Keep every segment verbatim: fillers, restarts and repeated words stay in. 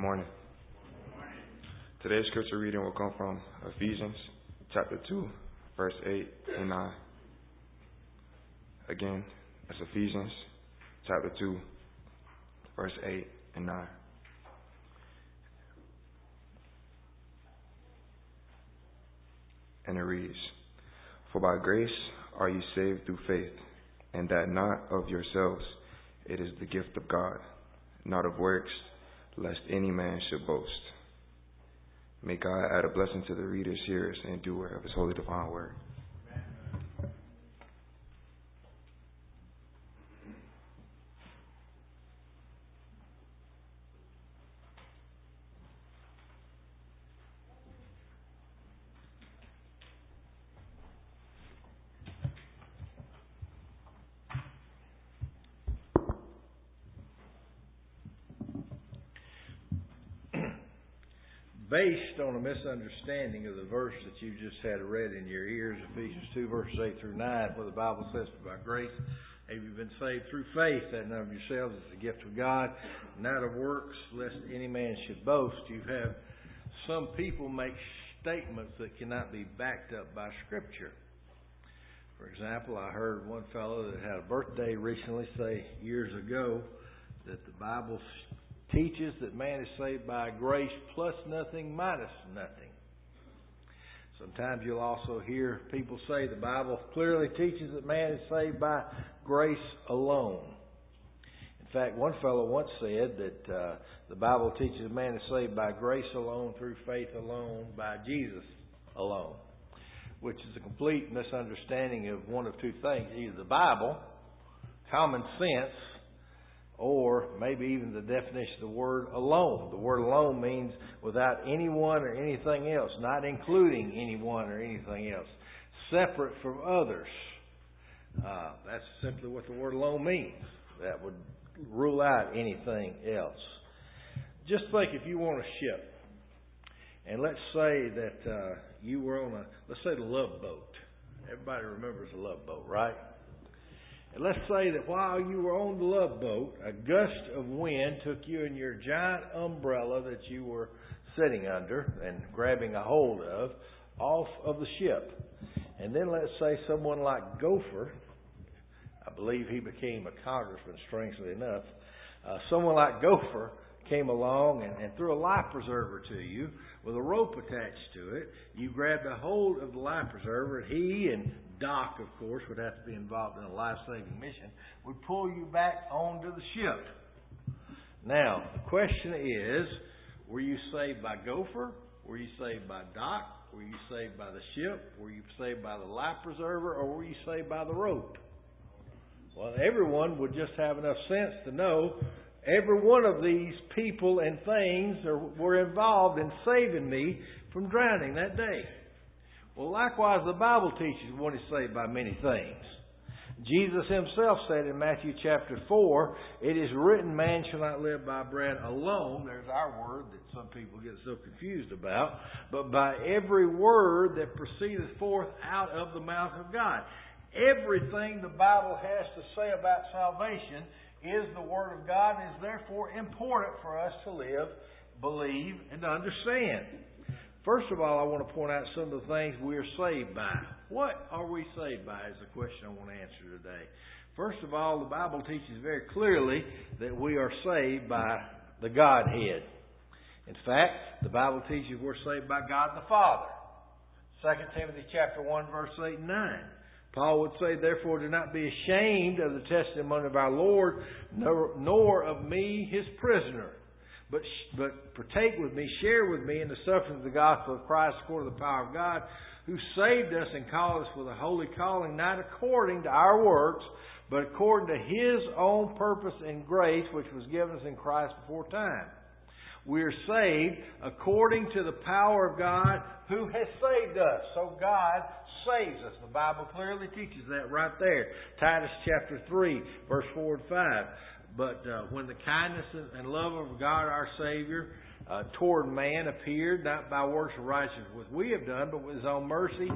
morning. Today's scripture reading will come from Ephesians chapter two, verse eight and nine. Again, that's Ephesians chapter two, verse eight and nine. And it reads, "For by grace are ye saved through faith, and that not of yourselves, it is the gift of God, not of works, lest any man should boast." May God add a blessing to the readers, hearers, and doer of His holy divine word. Based on a misunderstanding of the verse that you just had read in your ears, Ephesians two, verses eight through nine, where the Bible says, "For by grace have you been saved through faith, that not of yourselves is the gift of God, not of works, lest any man should boast." You have some people make statements that cannot be backed up by Scripture. For example, I heard one fellow that had a birthday recently say years ago that the Bible teaches that man is saved by grace plus nothing minus nothing. Sometimes you'll also hear people say the Bible clearly teaches that man is saved by grace alone. In fact, one fellow once said that uh, the Bible teaches man is saved by grace alone, through faith alone, by Jesus alone, which is a complete misunderstanding of one of two things: either the Bible, common sense, or maybe even the definition of the word alone. The word alone means without anyone or anything else, not including anyone or anything else, separate from others. Uh, that's simply what the word alone means. That would rule out anything else. Just think if you were on a ship, and let's say that uh, you were on a, let's say the Love Boat. Everybody remembers the Love Boat, right? And let's say that while you were on the Love Boat, a gust of wind took you and your giant umbrella that you were sitting under and grabbing a hold of off of the ship. And then let's say someone like Gopher, I believe he became a congressman, strangely enough, uh, someone like Gopher came along and, and threw a life preserver to you with a rope attached to it. You grabbed a hold of the life preserver, and he and Doc, of course, would have to be involved in a life-saving mission, would pull you back onto the ship. Now, the question is, were you saved by Gopher? Were you saved by Doc? Were you saved by the ship? Were you saved by the life preserver? Or were you saved by the rope? Well, everyone would just have enough sense to know every one of these people and things are, were involved in saving me from drowning that day. Well, likewise, the Bible teaches one is saved by many things. Jesus Himself said in Matthew chapter four, "It is written, man shall not live by bread alone." There's our word that some people get so confused about. "But by every word that proceedeth forth out of the mouth of God." Everything the Bible has to say about salvation is the Word of God, and is therefore important for us to live, believe, and to understand. First of all, I want to point out some of the things we are saved by. What are we saved by is the question I want to answer today. First of all, the Bible teaches very clearly that we are saved by the Godhead. In fact, the Bible teaches we're saved by God the Father. Second Timothy chapter one, verse eight and nine. Paul would say, "Therefore do not be ashamed of the testimony of our Lord, nor, nor of me, His prisoner. But, but partake with me, share with me in the sufferings of the gospel of Christ according to the power of God, who saved us and called us with a holy calling, not according to our works, but according to His own purpose and grace, which was given us in Christ before time." We are saved according to the power of God who has saved us. So God saves us. The Bible clearly teaches that right there. Titus chapter three, verse four and five. But uh, when the kindness and love of God our Savior uh, toward man appeared, not by works of righteousness which we have done, but with His own mercy,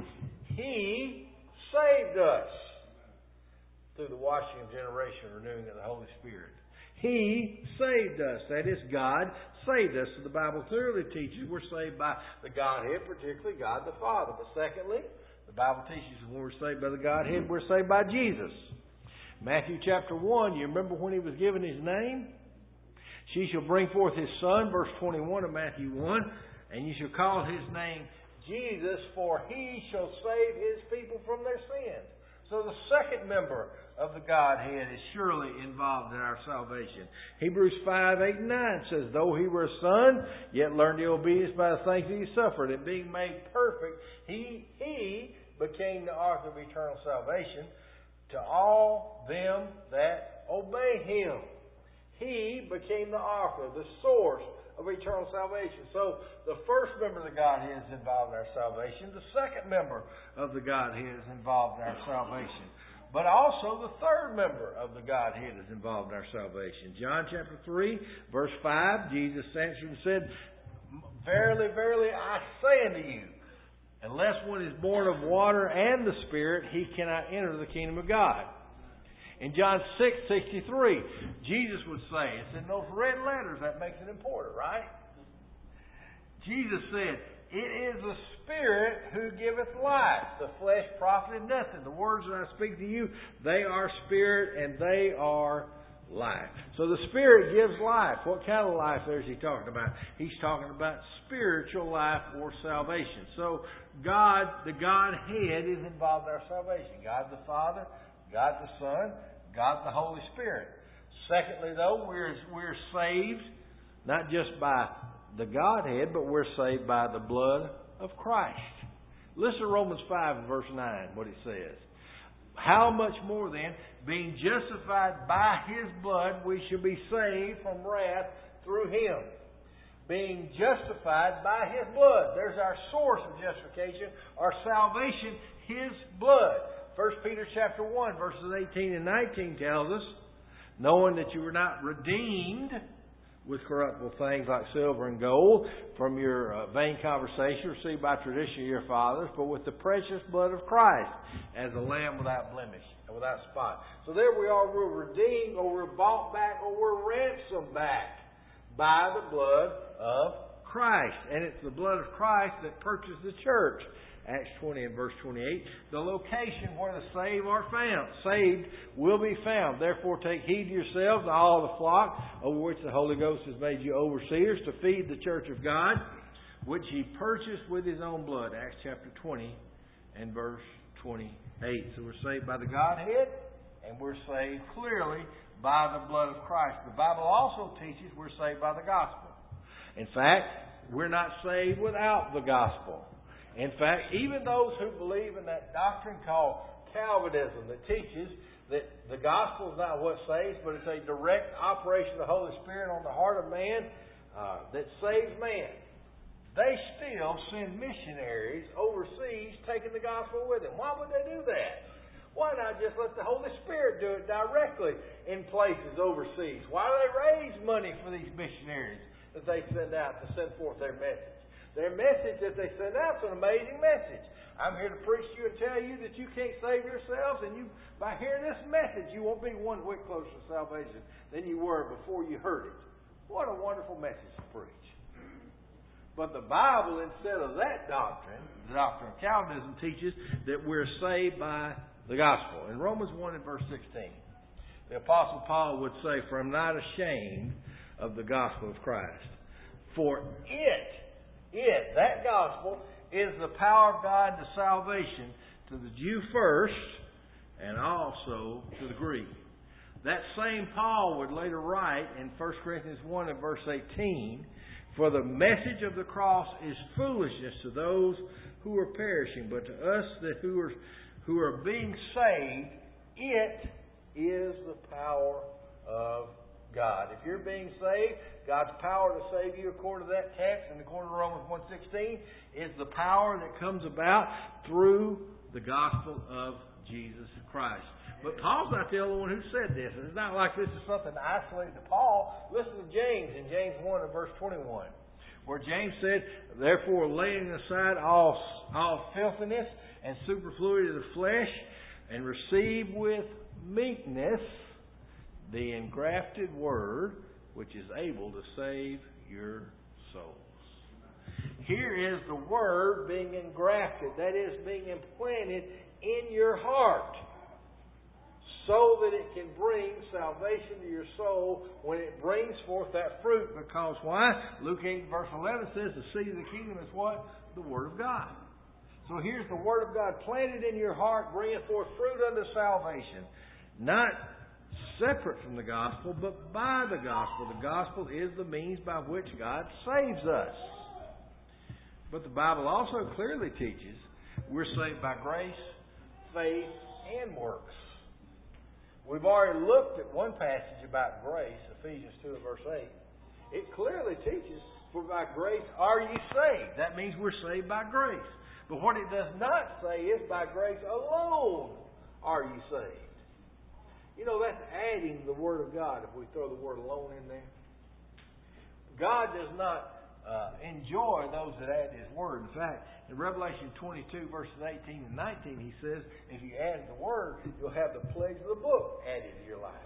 He saved us through the washing of generation, renewing of the Holy Spirit. He saved us. That is, God saved us. So the Bible clearly teaches we're saved by the Godhead, particularly God the Father. But secondly, the Bible teaches when we're saved by the Godhead, we're saved by Jesus. Matthew chapter one, you remember when He was given His name? She shall bring forth His Son, verse twenty-one of Matthew one, and you shall call His name Jesus, for He shall save His people from their sins. So the second member of the Godhead is surely involved in our salvation. Hebrews five, eight, and nine says, though He were a son, yet learned the obedience by the things that He suffered, and being made perfect, He, he became the author of eternal salvation to all them that obey Him. He became the author, the source of eternal salvation. So the first member of the Godhead is involved in our salvation. The second member of the Godhead is involved in our salvation. But also the third member of the Godhead is involved in our salvation. John chapter three, verse five, Jesus answered and said, verily, verily, I say unto you, unless one is born of water and the Spirit, he cannot enter the kingdom of God. In John six sixty-three, Jesus would say, it's in those red letters, that makes it important, right? Jesus said, it is the Spirit who giveth life. The flesh profited nothing. The words that I speak to you, they are Spirit and they are life. So the Spirit gives life. What kind of life there is He talking about? He's talking about spiritual life or salvation. So God, the Godhead, is involved in our salvation. God the Father, God the Son, God the Holy Spirit. Secondly, though, we're we're saved not just by the Godhead, but we're saved by the blood of Christ. Listen to Romans five, verse nine, what it says. How much more then, being justified by His blood, we shall be saved from wrath through Him. Being justified by His blood. There's our source of justification, our salvation, His blood. First Peter chapter one, verses eighteen and nineteen tells us, knowing that you were not redeemed with corruptible things like silver and gold from your uh, vain conversation received by tradition of your fathers, but with the precious blood of Christ as a lamb without blemish and without spot. So there we are, we're redeemed, or we're bought back, or we're ransomed back by the blood of Christ. And it's the blood of Christ that purchased the church. Acts twenty and verse twenty-eight, the location where the saved are found. Saved will be found. Therefore take heed to yourselves and all the flock over which the Holy Ghost has made you overseers to feed the church of God, which He purchased with His own blood. Acts chapter twenty and verse twenty-eight. So we're saved by the Godhead, and we're saved clearly by the blood of Christ. The Bible also teaches we're saved by the gospel. In fact, we're not saved without the gospel. In fact, even those who believe in that doctrine called Calvinism that teaches that the gospel is not what saves, but it's a direct operation of the Holy Spirit on the heart of man uh, that saves man, they still send missionaries overseas taking the gospel with them. Why would they do that? Why not just let the Holy Spirit do it directly in places overseas? Why do they raise money for these missionaries that they send out to send forth their message? Their message that they send out is an amazing message. I'm here to preach to you and tell you that you can't save yourselves, and you, by hearing this message, you won't be one whit closer to salvation than you were before you heard it. What a wonderful message to preach. But the Bible, instead of that doctrine, the doctrine of Calvinism, teaches that we're saved by the gospel. In Romans one and verse sixteen, the Apostle Paul would say, for I'm not ashamed of the gospel of Christ. For it, It, that gospel, is the power of God to salvation to the Jew first and also to the Greek. That same Paul would later write in First Corinthians one and verse eighteen, for the message of the cross is foolishness to those who are perishing, but to us that who are, who are being saved, it is the power of God. If you're being saved, God's power to save you according to that text and according to Romans one sixteen is the power that comes about through the gospel of Jesus Christ. But Paul's not the only one who said this. It's not like this is something isolated to Paul. Listen to James in James one and verse twenty-one, where James said, therefore laying aside all, all filthiness and superfluity of the flesh, and receive with meekness the engrafted Word, which is able to save your souls. Here is the Word being engrafted, that is, being implanted in your heart, so that it can bring salvation to your soul when it brings forth that fruit. Because why? Luke eight verse eleven says the seed of the kingdom is what? The Word of God. So here's the Word of God planted in your heart, bringing forth fruit unto salvation. Not separate from the gospel, but by the gospel. The gospel is the means by which God saves us. But the Bible also clearly teaches we're saved by grace, faith, and works. We've already looked at one passage about grace, Ephesians two and verse eight. It clearly teaches, for by grace are ye saved. That means we're saved by grace. But what it does not say is by grace alone are ye saved. You know, that's adding the Word of God if we throw the word alone in there. God does not uh, enjoy those that add His Word. In fact, in Revelation twenty-two, verses eighteen and nineteen, He says, if you add the Word, you'll have the plagues of the book added to your life.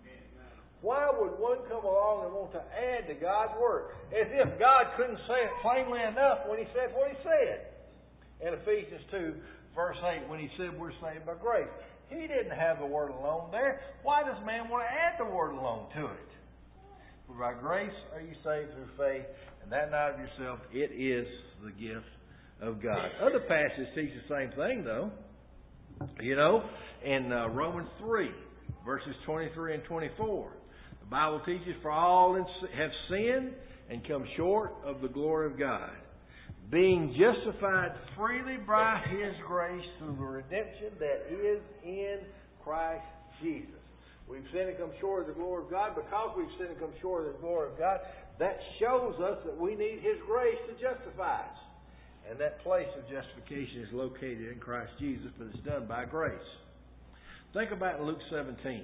Why would one come along and want to add to God's Word? As if God couldn't say it plainly enough when He said what He said. In Ephesians two, verse eight, when He said we're saved by grace. He didn't have the word alone there. Why does man want to add the word alone to it? For by grace are you saved through faith, and that not of yourself. It is the gift of God. Other passages teach the same thing, though. You know, in uh, Romans three, verses twenty-three and twenty-four, the Bible teaches, for all have sinned and come short of the glory of God, being justified freely by His grace through the redemption that is in Christ Jesus. We've sinned and come short of the glory of God. Because we've sinned and come short of the glory of God, that shows us that we need His grace to justify us. And that place of justification is located in Christ Jesus, but it's done by grace. Think about Luke seventeen.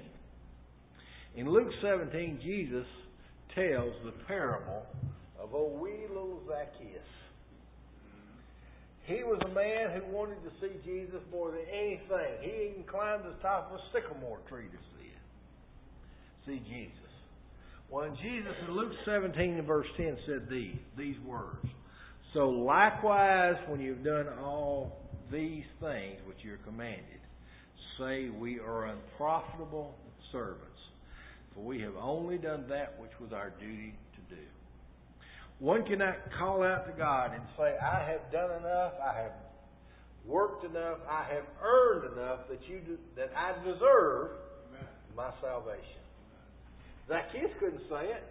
In Luke seventeen, Jesus tells the parable of old wee little Zacchaeus. He was a man who wanted to see Jesus more than anything. He even climbed to the top of a sycamore tree to see it. See Jesus. Well, Jesus in Luke seventeen and verse ten said these, these words. So likewise, when you've done all these things which you're commanded, say we are unprofitable servants, for we have only done that which was our duty to do. One cannot call out to God and say, I have done enough, I have worked enough, I have earned enough that you do, that I deserve Amen. My salvation. Zacchaeus couldn't say it.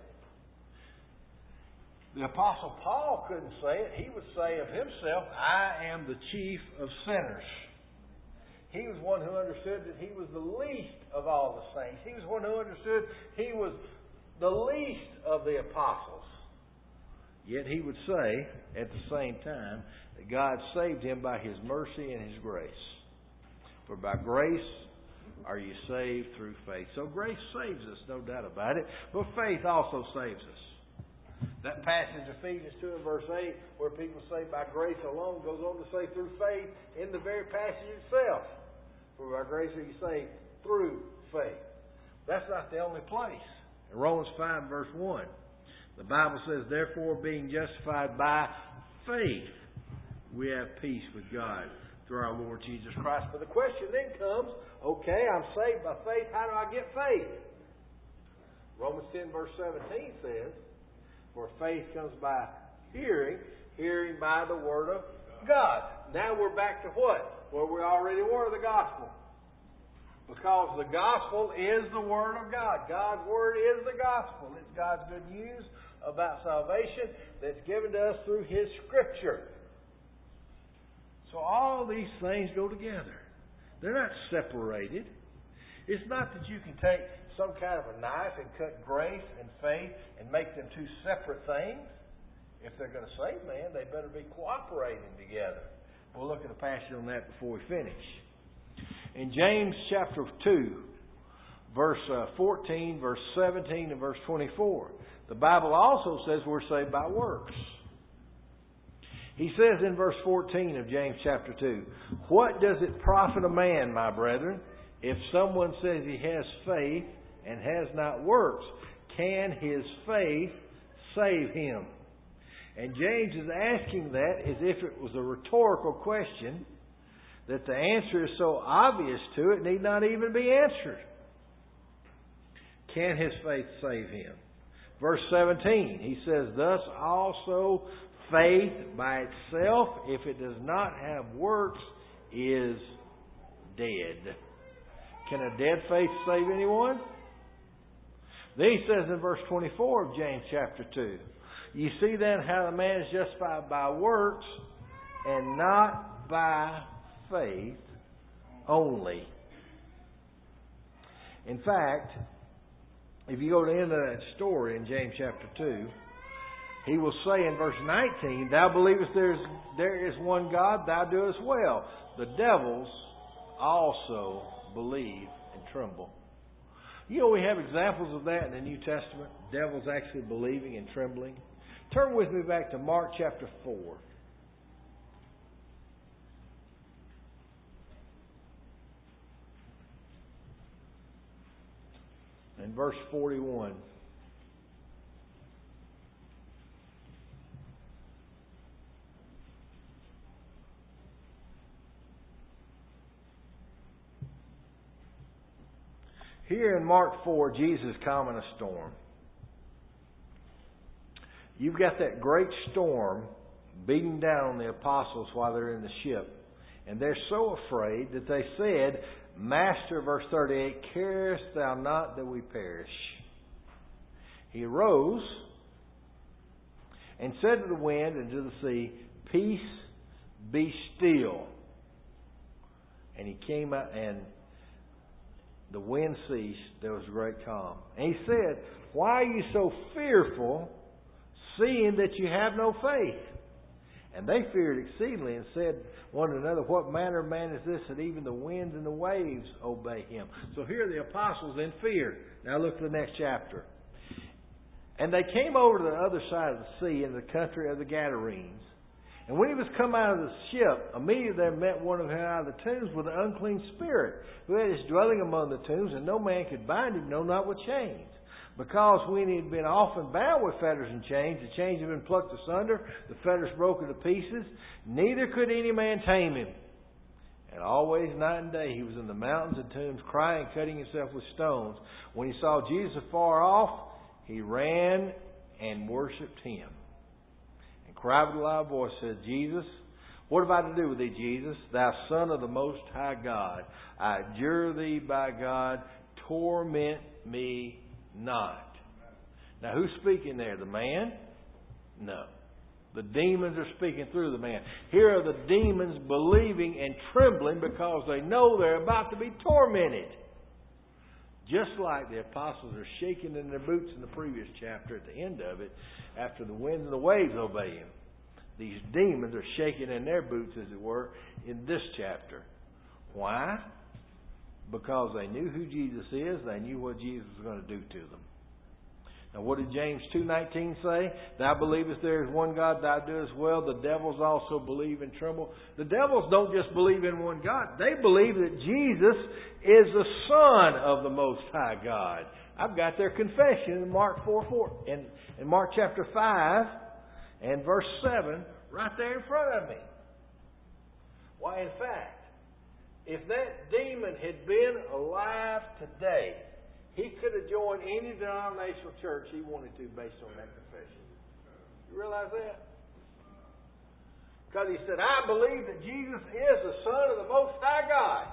The Apostle Paul couldn't say it. He would say of himself, I am the chief of sinners. He was one who understood that he was the least of all the saints. He was one who understood he was the least of the apostles. Yet he would say, at the same time, that God saved him by His mercy and His grace. For by grace are you saved through faith. So grace saves us, no doubt about it. But faith also saves us. That passage, Ephesians two and verse eight, where people say by grace alone, goes on to say through faith in the very passage itself. For by grace are you saved through faith. That's not the only place. In Romans five verse one, the Bible says, therefore, being justified by faith, we have peace with God through our Lord Jesus Christ. But the question then comes, okay, I'm saved by faith. How do I get faith? Romans ten verse seventeen says, for faith comes by hearing, hearing by the Word of God. Now we're back to what? Where we already were, the gospel. Because the gospel is the Word of God. God's Word is the gospel. It's God's good news about salvation that's given to us through His Scripture. So all these things go together. They're not separated. It's not that you can take some kind of a knife and cut grace and faith and make them two separate things. If they're going to save man, they better be cooperating together. We'll look at a passage on that before we finish. In James chapter two, verse uh, fourteen, verse seventeen, and verse twenty-four, the Bible also says we're saved by works. He says in verse fourteen of James chapter two, what does it profit a man, my brethren, if someone says he has faith and has not works, can his faith save him? And James is asking that as if it was a rhetorical question, that the answer is so obvious to it, need not even be answered. Can his faith save him? Verse seventeen, he says, thus also faith by itself, if it does not have works, is dead. Can a dead faith save anyone? Then he says in verse twenty-four of James chapter two, you see then how the man is justified by works and not by faith only. In fact, if you go to the end of that story in James chapter two, he will say in verse nineteen, thou believest there is, there is one God, thou doest well. The devils also believe and tremble. You know, we have examples of that in the New Testament. Devils actually believing and trembling. Turn with me back to Mark chapter four. And verse forty-one. Here in Mark four, Jesus calming a storm. You've got that great storm beating down on the apostles while they're in the ship. And they're so afraid that they said, Master, verse thirty-eight, carest thou not that we perish? He arose and said to the wind and to the sea, peace, be still. And he came out and the wind ceased. There was a great calm. And he said, why are you so fearful, seeing that you have no faith? And they feared exceedingly and said one to another, what manner of man is this that even the winds and the waves obey him? So here are the apostles in fear. Now look at the next chapter. And they came over to the other side of the sea in the country of the Gadarenes. And when he was come out of the ship, immediately there met one of them out of the tombs with an unclean spirit, who had his dwelling among the tombs, and no man could bind him, no, not with chains. Because when he had been often bound with fetters and chains, the chains had been plucked asunder, the fetters broken to pieces, neither could any man tame him. And always night and day he was in the mountains and tombs, crying, cutting himself with stones. When he saw Jesus afar off, he ran and worshipped him. And cried with a loud voice, said, Jesus, what have I to do with thee, Jesus, thou Son of the Most High God? I adjure thee by God, torment me not. Now who's speaking there? The man? No. The demons are speaking through the man. Here are the demons believing and trembling because they know they're about to be tormented. Just like the apostles are shaking in their boots in the previous chapter at the end of it, after the winds and the waves obey him. These demons are shaking in their boots, as it were, in this chapter. Why? Because they knew who Jesus is. They knew what Jesus was going to do to them. Now what did James two nineteen say? Thou believest there is one God, thou doest well. The devils also believe and tremble. The devils don't just believe in one God. They believe that Jesus is the Son of the Most High God. I've got their confession in Mark four four. In, in Mark chapter five and verse seven, right there in front of me. Why, in fact, if that demon had been alive today, he could have joined any denominational church he wanted to based on that confession. You realize that? Because he said, I believe that Jesus is the Son of the Most High God.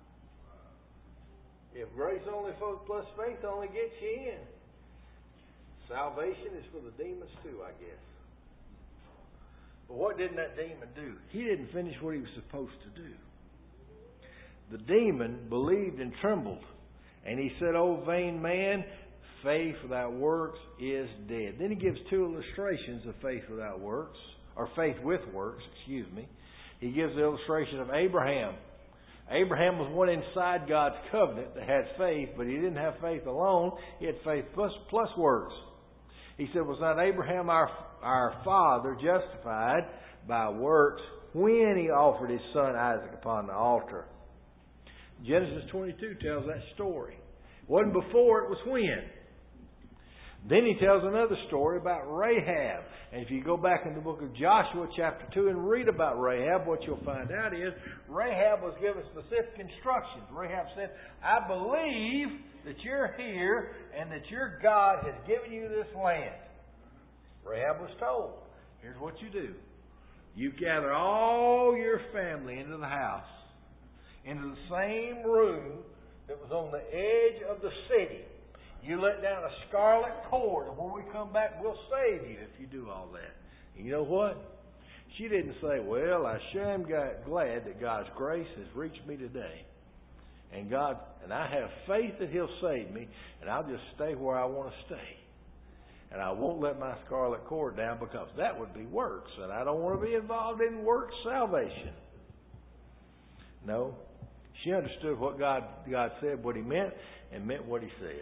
If grace only plus faith only gets you in, salvation is for the demons too, I guess. But what didn't that demon do? He didn't finish what he was supposed to do. The demon believed and trembled. And he said, O vain man, faith without works is dead. Then he gives two illustrations of faith without works, or faith with works, excuse me. He gives the illustration of Abraham. Abraham was one inside God's covenant that had faith, but he didn't have faith alone. He had faith plus, plus works. He said, was not Abraham our, our father justified by works when he offered his son Isaac upon the altar? Genesis twenty-two tells that story. Wasn't before, it was when. Then he tells another story about Rahab. And if you go back in the book of Joshua chapter two and read about Rahab, what you'll find out is Rahab was given specific instructions. Rahab said, I believe that you're here and that your God has given you this land. Rahab was told, here's what you do. You gather all your family into the house, into the same room that was on the edge of the city. You let down a scarlet cord, and when we come back, we'll save you if you do all that. And you know what? She didn't say, well, I sure am glad that God's grace has reached me today. And God, and I have faith that He'll save me, and I'll just stay where I want to stay. And I won't let my scarlet cord down because that would be works, and I don't want to be involved in works salvation. No. She understood what God, God said, what He meant, and meant what He said.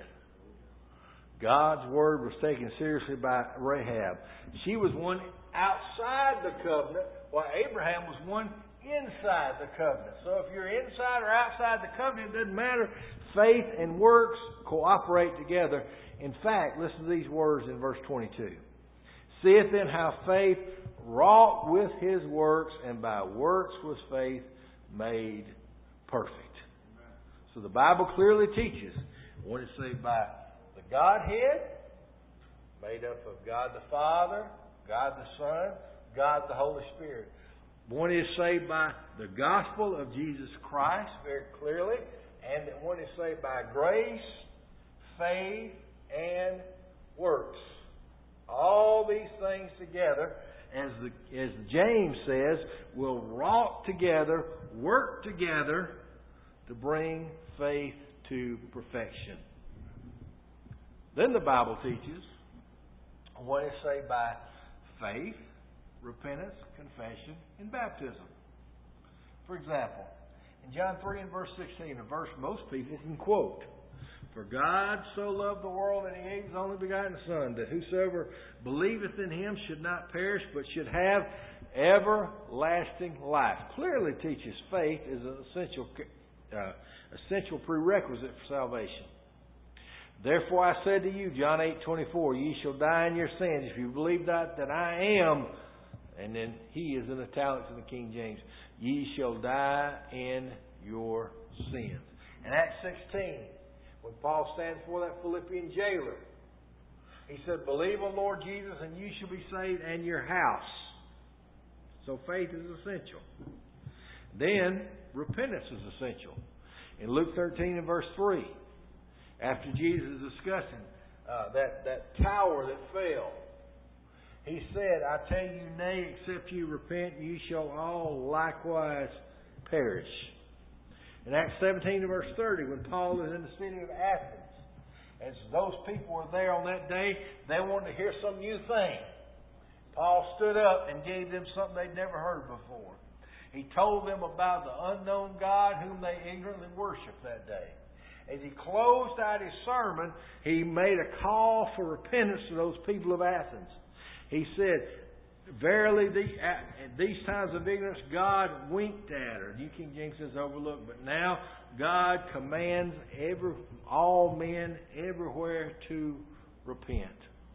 God's word was taken seriously by Rahab. She was one outside the covenant, while Abraham was one inside the covenant. So if you're inside or outside the covenant, it doesn't matter. Faith and works cooperate together. In fact, listen to these words in verse twenty-two. Seeth then how faith wrought with his works, and by works was faith made perfect. So the Bible clearly teaches, when it's saved by the Godhead, made up of God the Father, God the Son, God the Holy Spirit. One is saved by the gospel of Jesus Christ, very clearly, and that one is saved by grace, faith, and works. All these things together, as the, as James says, will wrought together, work together to bring faith to perfection. Then the Bible teaches one is saved by faith, repentance, confession, and baptism. For example, in John three and verse sixteen, a verse most people can quote, For God so loved the world that He gave His only begotten Son, that whosoever believeth in Him should not perish, but should have everlasting life. Clearly teaches faith is an essential, uh, essential prerequisite for salvation. Therefore I said to you, John eight twenty-four, ye shall die in your sins if you believe not that I am, and then He is in italics in the King James, ye shall die in your sins. In Acts sixteen, when Paul stands before that Philippian jailer, he said, believe on Lord Jesus and you shall be saved and your house. So faith is essential. Then repentance is essential. In Luke thirteen and verse three, after Jesus is discussing uh, that, that tower that fell, He said, I tell you, nay, except you repent, you shall all likewise perish. In Acts seventeen and verse thirty, when Paul is in the city of Athens, and so those people were there on that day, they wanted to hear some new thing. Paul stood up and gave them something they'd never heard before. He told them about the unknown God whom they ignorantly worshiped that day. As he closed out his sermon, he made a call for repentance to those people of Athens. He said, verily, the, at these times of ignorance, God winked at her. New King James says overlooked. But now God commands every all men everywhere to repent.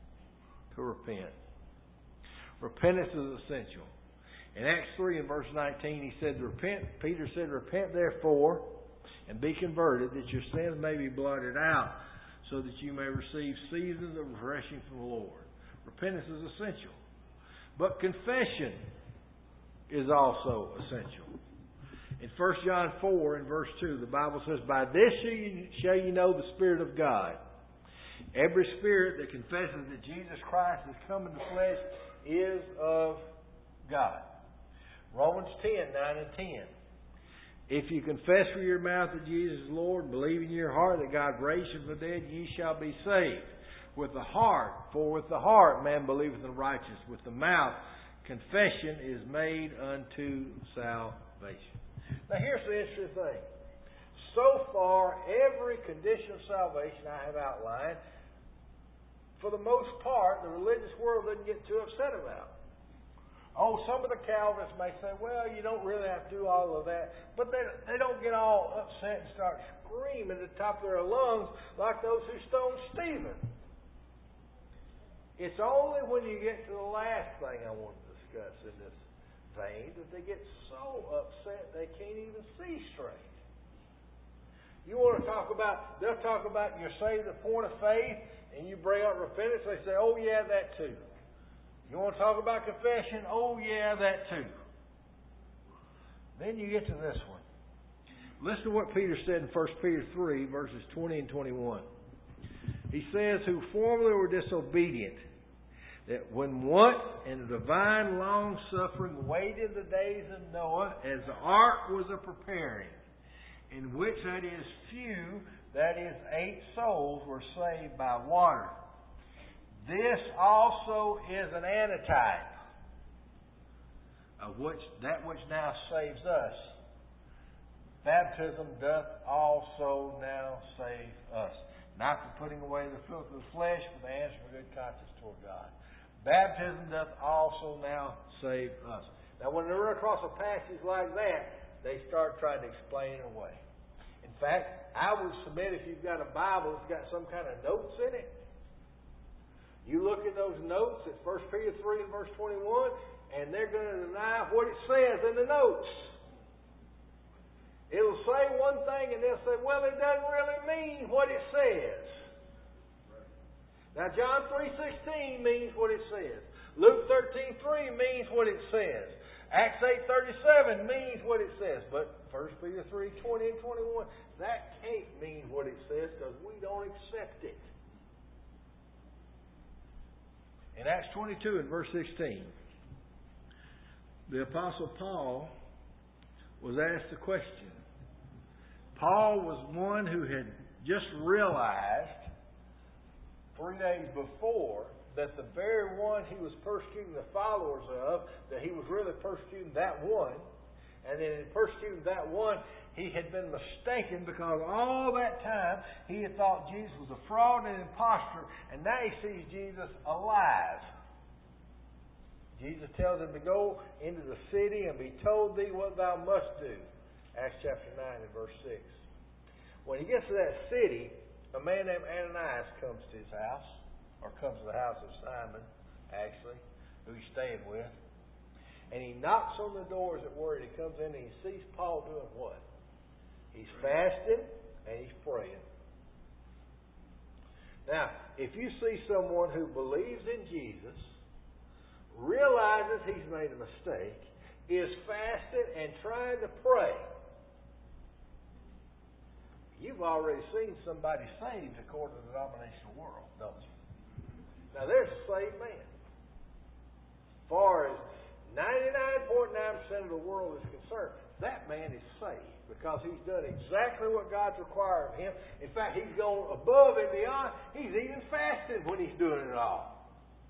To repent. Repentance is essential. In Acts three and verse nineteen, he said, "Repent." Peter said, "Repent therefore, and be converted, that your sins may be blotted out, so that you may receive seasons of refreshing from the Lord." Repentance is essential. But confession is also essential. In First John four and verse two, the Bible says, "By this shall you, shall you know the Spirit of God. Every spirit that confesses that Jesus Christ has come in the flesh is of God." Romans ten, nine and ten. "If you confess with your mouth that Jesus is Lord, and believe in your heart that God raised him from the dead, ye shall be saved. With the heart, for with the heart man believeth in righteousness. With the mouth confession is made unto salvation." Now here's the interesting thing. So far, every condition of salvation I have outlined, for the most part, the religious world doesn't get too upset about. Oh, some of the Calvinists may say, well, you don't really have to do all of that. But they, they don't get all upset and start screaming at the top of their lungs like those who stoned Stephen. It's only when you get to the last thing I want to discuss in this vein that they get so upset they can't even see straight. You want to talk about, they'll talk about you're saved at the point of faith, and you bring up repentance, they say, oh yeah, that too. You want to talk about confession? Oh yeah, that too. Then you get to this one. Listen to what Peter said in First Peter three, verses twenty and twenty-one. He says, who formerly were disobedient, that when once in the divine long suffering waited the days of Noah, as the ark was a preparing, in which that is few, that is eight souls, were saved by water. This also is an antitype of which that which now saves us. Baptism doth also now save us. Not for putting away the filth of the flesh, but the answer of a good conscience toward God. Baptism doth also now save us. Now when they run across a passage like that, they start trying to explain it away. In fact, I would submit if you've got a Bible that's got some kind of notes in it, you look at those notes at First Peter three and verse twenty-one, and they're going to deny what it says in the notes. It'll say one thing and they'll say, well, it doesn't really mean what it says. Now, John three sixteen means what it says. Luke thirteen three means what it says. Acts eight thirty-seven means what it says. But First Peter three twenty and twenty-one, that can't mean what it says because we don't accept it. In Acts twenty-two and verse sixteen, the Apostle Paul was asked a question. Paul was one who had just realized three days before that the very one he was persecuting the followers of, that he was really persecuting that one, and then in persecuting that one, he had been mistaken because all that time he had thought Jesus was a fraud and an impostor, and now he sees Jesus alive. Jesus tells him to go into the city and be told thee what thou must do. Acts chapter nine and verse six. When he gets to that city, a man named Ananias comes to his house, or comes to the house of Simon, actually, who he's staying with. And he knocks on the doors at word. He comes in and he sees Paul doing what? He's fasting and he's praying. Now, if you see someone who believes in Jesus, realizes he's made a mistake, is fasting and trying to pray, you've already seen somebody saved according to the denominational world, don't you? Now, there's a saved man. As far as ninety-nine point nine percent of the world is concerned, that man is saved because he's done exactly what God's required of him. In fact, he's gone above and beyond. He's even fasted when he's doing it all.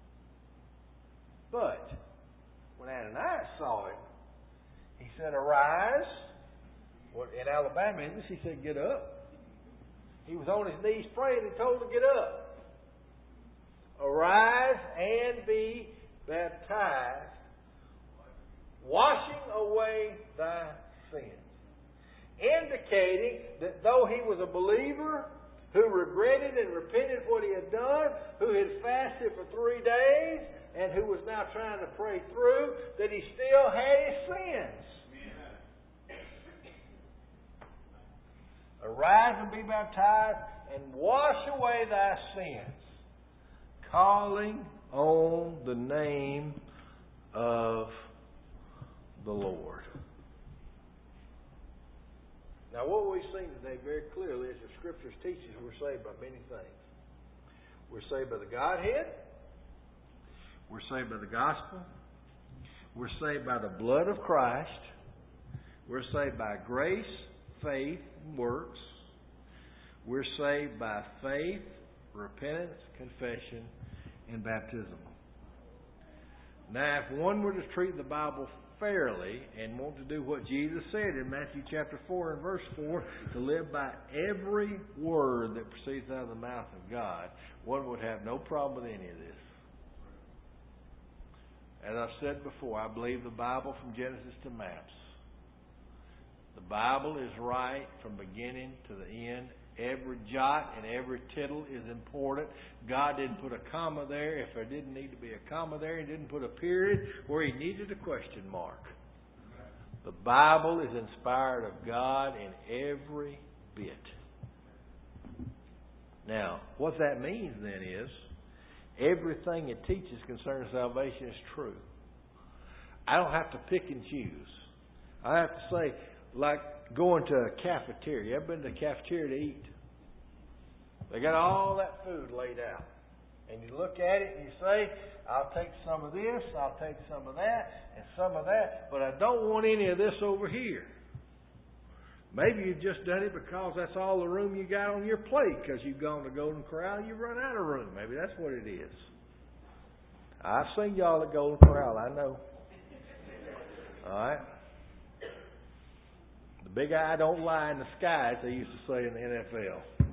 But when Ananias saw him, he said, arise. Well, in Alabama, he said, get up. He was on his knees praying and told him to get up. Arise and be baptized, washing away thy sins. Indicating that though he was a believer who regretted and repented what he had done, who had fasted for three days, and who was now trying to pray through, that he still had his sins. Arise and be baptized and wash away thy sins, calling on the name of the Lord. Now, what we've seen today very clearly is the Scriptures teach us we're saved by many things. We're saved by the Godhead. We're saved by the gospel. We're saved by the blood of Christ. We're saved by grace, faith, and works. We're saved by faith, repentance, confession, and baptism. Now, if one were to treat the Bible fairly and want to do what Jesus said in Matthew chapter four and verse four, to live by every word that proceeds out of the mouth of God, one would have no problem with any of this. As I've said before, I believe the Bible from Genesis to maps. The Bible is right from beginning to the end. Every jot and every tittle is important. God didn't put a comma there if there didn't need to be a comma there. He didn't put a period where He needed a question mark. The Bible is inspired of God in every bit. Now, what that means then is everything it teaches concerning salvation is true. I don't have to pick and choose. I have to say, like going to a cafeteria. You ever been to a cafeteria to eat? They got all that food laid out. And you look at it and you say, I'll take some of this, I'll take some of that, and some of that, but I don't want any of this over here. Maybe you've just done it because that's all the room you got on your plate because you've gone to Golden Corral, you've run out of room. Maybe that's what it is. I've seen y'all at Golden Corral, I know. All right? The big eye don't lie in the sky, as they used to say in the N F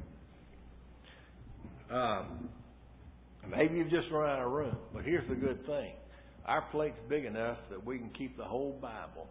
L. Um, maybe you've just run out of room, but here's the good thing. Our plate's big enough that we can keep the whole Bible.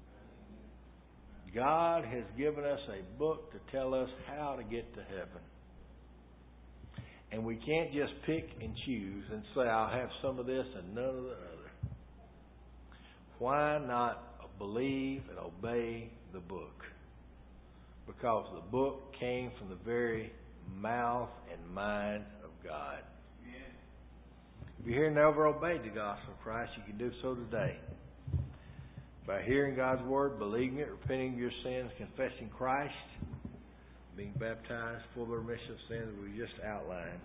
God has given us a book to tell us how to get to heaven. And we can't just pick and choose and say, I'll have some of this and none of the other. Why not believe and obey the book? Because the book came from the very mouth and mind of God. If you hear and never obeyed the gospel of Christ, you can do so today. By hearing God's Word, believing it, repenting of your sins, confessing Christ, being baptized for the remission of sins that we just outlined.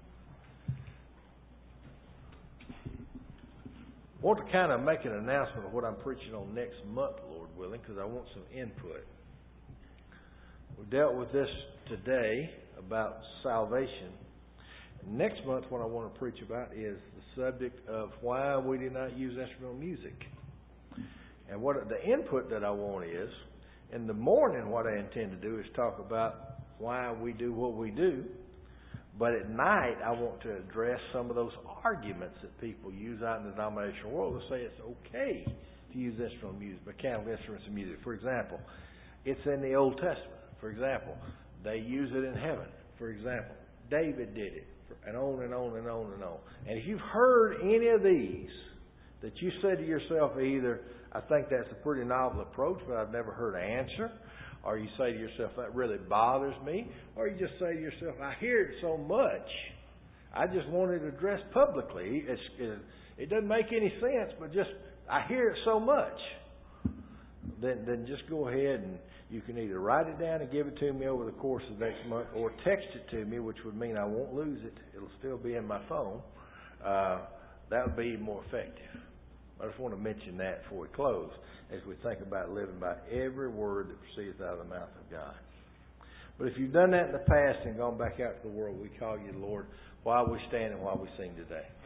I want to kind of make an announcement of what I'm preaching on next month, Lord willing, because I want some input. We dealt with this today about salvation. Next month, what I want to preach about is the subject of why we do not use instrumental music. And what the input that I want is, in the morning what I intend to do is talk about why we do what we do. But at night I want to address some of those arguments that people use out in the denominational world to say it's okay to use instrumental music, mechanical instruments and music. For example, it's in the Old Testament. For example, they use it in heaven. For example, David did it. And on and on and on and on. And if you've heard any of these that you said to yourself either, I think that's a pretty novel approach, but I've never heard an answer. Or you say to yourself, that really bothers me. Or you just say to yourself, I hear it so much, I just want it addressed publicly. It's, it, it doesn't make any sense, but just, I hear it so much. Then, then just go ahead and you can either write it down and give it to me over the course of next month, or text it to me, which would mean I won't lose it. It'll still be in my phone. Uh, that would be more effective. I just want to mention that before we close, as we think about living by every word that proceeds out of the mouth of God. But if you've done that in the past and gone back out to the world, we call you Lord while we stand and while we sing today.